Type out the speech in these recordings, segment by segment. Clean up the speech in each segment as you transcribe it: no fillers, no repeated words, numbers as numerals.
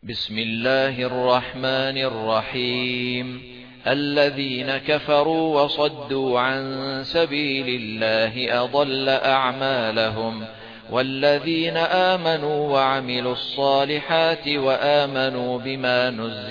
بسم الله الرحمن الرحيم. الذين كفروا وصدوا عن سبيل الله أضل أعمالهم، والذين آمنوا وعملوا الصالحات وآمنوا بما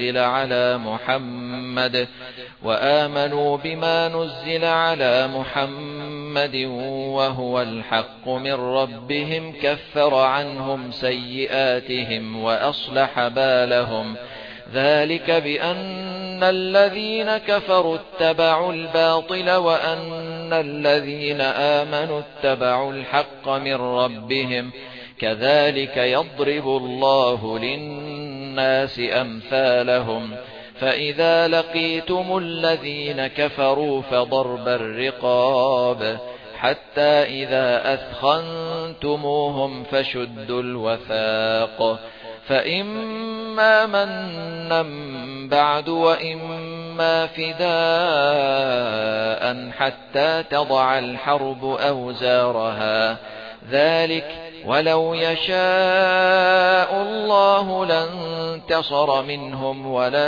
نزل على محمد وهو الحق من ربهم كفر عنهم سيئاتهم وأصلح بالهم. ذلك بأن الذين كفروا اتبعوا الباطل وأن الذين آمنوا اتبعوا الحق من ربهم، كذلك يضرب الله للناس أمثالهم. فإذا لقيتم الذين كفروا فضرب الرقاب حتى إذا أثخنتموهم فشدوا الوثاق، فإما منا بعد وإما فداء حتى تضع الحرب أوزارها. ذلك ولو يشاء الله لانتصر منهم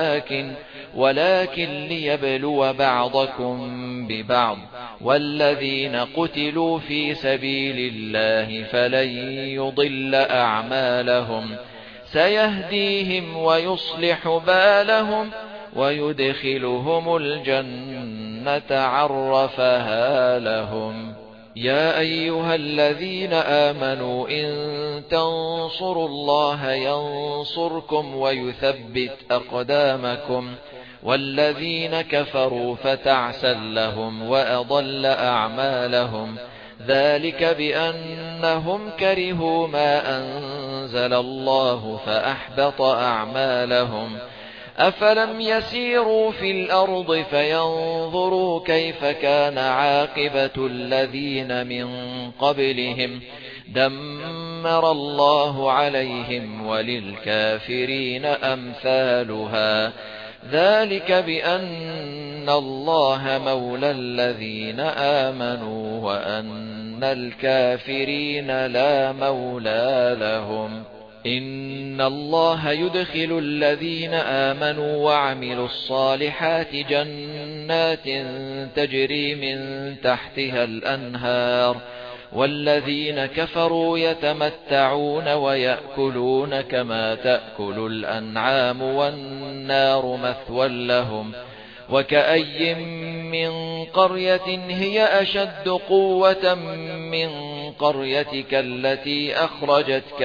ولكن ليبلو بعضكم ببعض. والذين قتلوا في سبيل الله فلن يضل أعمالهم، سيهديهم ويصلح بالهم ويدخلهم الجنة عرفها لهم. يا أيها الذين آمنوا إن تنصروا الله ينصركم ويثبت أقدامكم. والذين كفروا فتعسا لهم وأضل أعمالهم، ذلك بأنهم كرهوا ما أنزل الله فأحبط أعمالهم. أفلم يسيروا في الأرض فينظروا كيف كان عاقبة الذين من قبلهم، دمر الله عليهم وللكافرين أمثالها. ذلك بأن الله مولى الذين آمنوا وأن الكافرين لا مولى لهم. إن الله يدخل الذين آمنوا وعملوا الصالحات جنات تجري من تحتها الأنهار، والذين كفروا يتمتعون ويأكلون كما تأكل الأنعام والنار مثوى لهم. وكأي من قرية هي أشد قوة من قريتك التي أخرجتك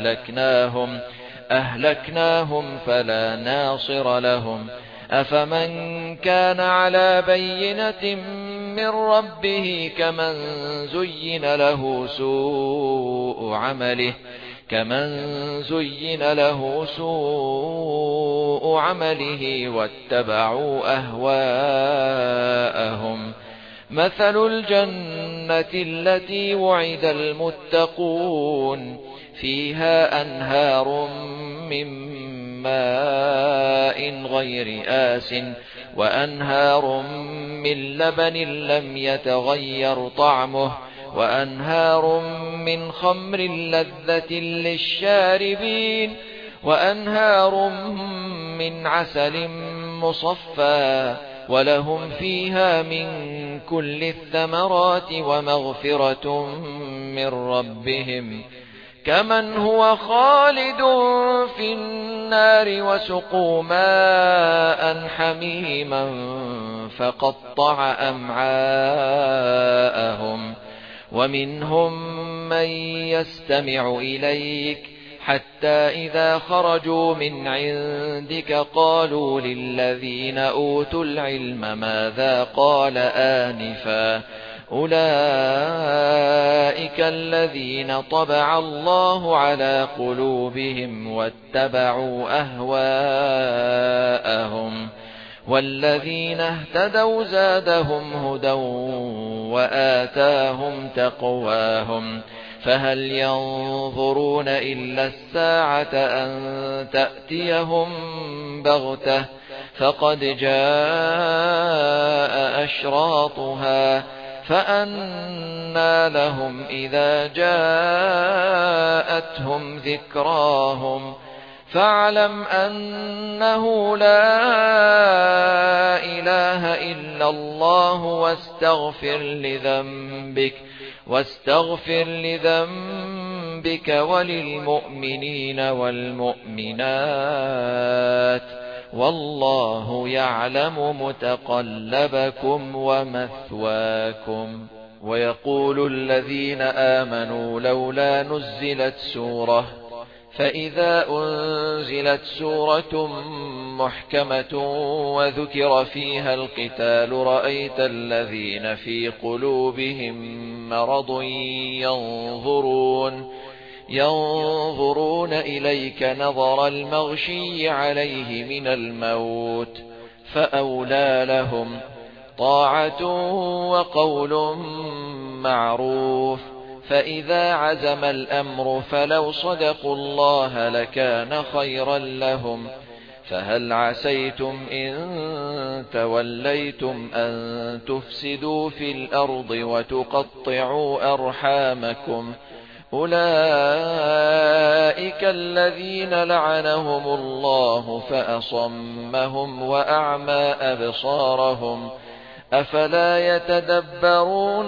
أهلكناهم فلا ناصر لهم. أفمن كان على بينة من ربه كمن زين له سوء عمله واتبعوا أهواءهم. مثل الجنة التي وعد المتقون فيها أنهار من ماء غير آسٍ وأنهار من لبن لم يتغير طعمه وأنهار من خمر لذة للشاربين وأنهار من عسل مصفى ولهم فيها من كل الثمرات ومغفرة من ربهم كمن هو خالد في النار وسقوا ماء حميما فقطع أمعاءهم. ومنهم من يستمع إليك حتى إذا خرجوا من عندك قالوا للذين أوتوا العلم ماذا قال آنفا، أولئك الذين طبع الله على قلوبهم واتبعوا أهواءهم. والذين اهتدوا زادهم هدى وآتاهم تقواهم. فهل ينظرون إلا الساعة أن تأتيهم بغتة فقد جاء أشراطها فأنى لهم إذا جاءتهم ذكراهم فاعلم أنه لا إله إلا الله واستغفر لذنبك وللمؤمنين والمؤمنات والله يعلم متقلبكم ومثواكم. ويقول الذين آمنوا لولا نزلت سورة، فإذا أنزلت سورة محكمة وذكر فيها القتال رأيت الذين في قلوبهم مرض ينظرون إليك نظر المغشي عليه من الموت، فأولى لهم طاعة وقول معروف. فإذا عزم الأمر فلو صدقوا الله لكان خيرا لهم. فهل عسيتم إن توليتم أن تفسدوا في الأرض وتقطعوا أرحامكم؟ أولئك الذين لعنهم الله فأصمهم وأعمى أبصارهم، أفلا يتدبرون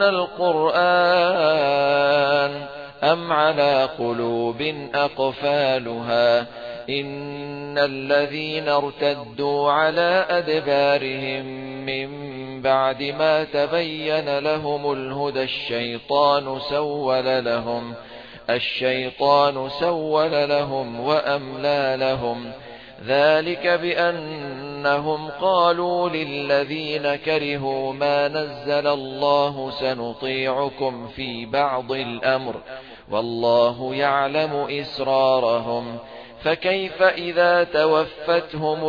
القرآن أم على قلوب أقفالها؟ إن الذين ارتدوا على أدبارهم من بعد ما تبين لهم الهدى الشيطان سول لهم وأملى لهم، ذلك بأنهم قالوا للذين كرهوا ما نزل الله سنطيعكم في بعض الأمر والله يعلم إسرارهم. فكيف إذا توفتهم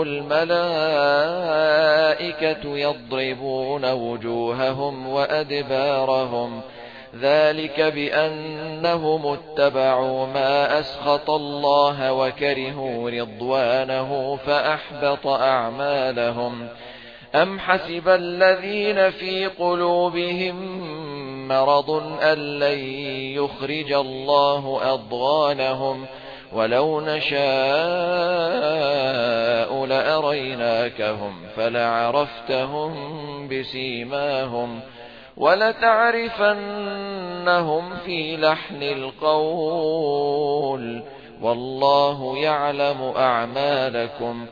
الملائكة يضربون وجوههم وأدبارهم؟ ذلك بأنهم اتبعوا ما أسخط الله وكرهوا رضوانه فأحبط أعمالهم. أم حسب الذين في قلوبهم مرض أن لن يخرج الله أضغانهم؟ ولو نشاء لأريناكهم فلعرفتهم بسيماهم ولتعرفنهم في لحن القول، والله يعلم أعمالكم.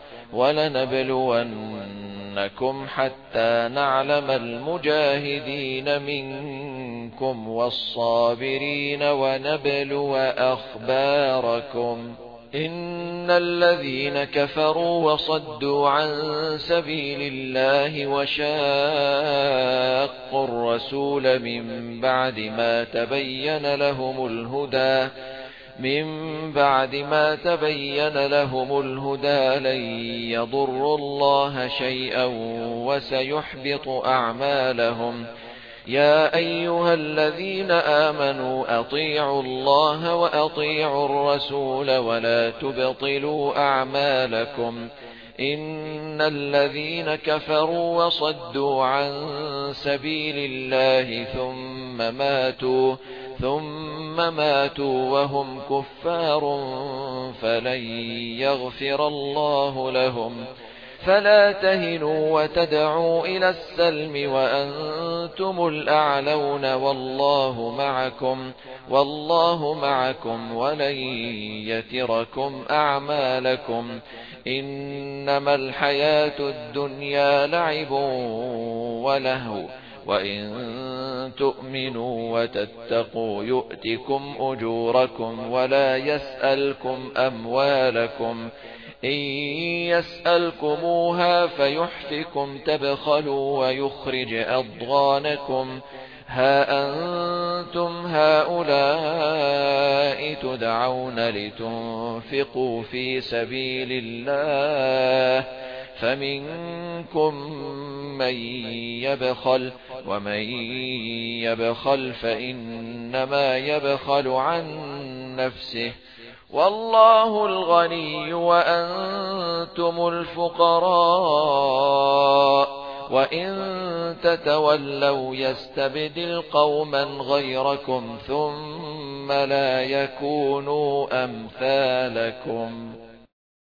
ولنبلونكم حتى نعلم المجاهدين منكم والصابرين ونبلو أخباركم. إن الذين كفروا وصدوا عن سبيل الله وشاقوا الرسول من بعد ما تبين لهم الهدى لن يضروا الله شيئا وسيحبط أعمالهم. يا أيها الذين آمنوا أطيعوا الله وأطيعوا الرسول ولا تبطلوا أعمالكم. إن الذين كفروا وصدوا عن سبيل الله ثم ماتوا وهم كفار فلن يغفر الله لهم. فلا تهنوا وتدعوا إلى السلم وأنتم الأعلون والله معكم ولن يتركم أعمالكم. إنما الحياة الدنيا لعب ولهو وإن تؤمنوا وتتقوا يؤتكم أجوركم ولا يسألكم أموالكم. إن يسألكموها فيحفكم تبخلوا ويخرج أضغانكم. ها أنتم هؤلاء تدعون لتنفقوا في سبيل الله فمنكم من يبخل ومن يبخل فإنما يبخل عن نفسه والله الغني وأنتم الفقراء وإن تتولوا يستبدل قوما غيركم ثم لا يكونوا أمثالكم.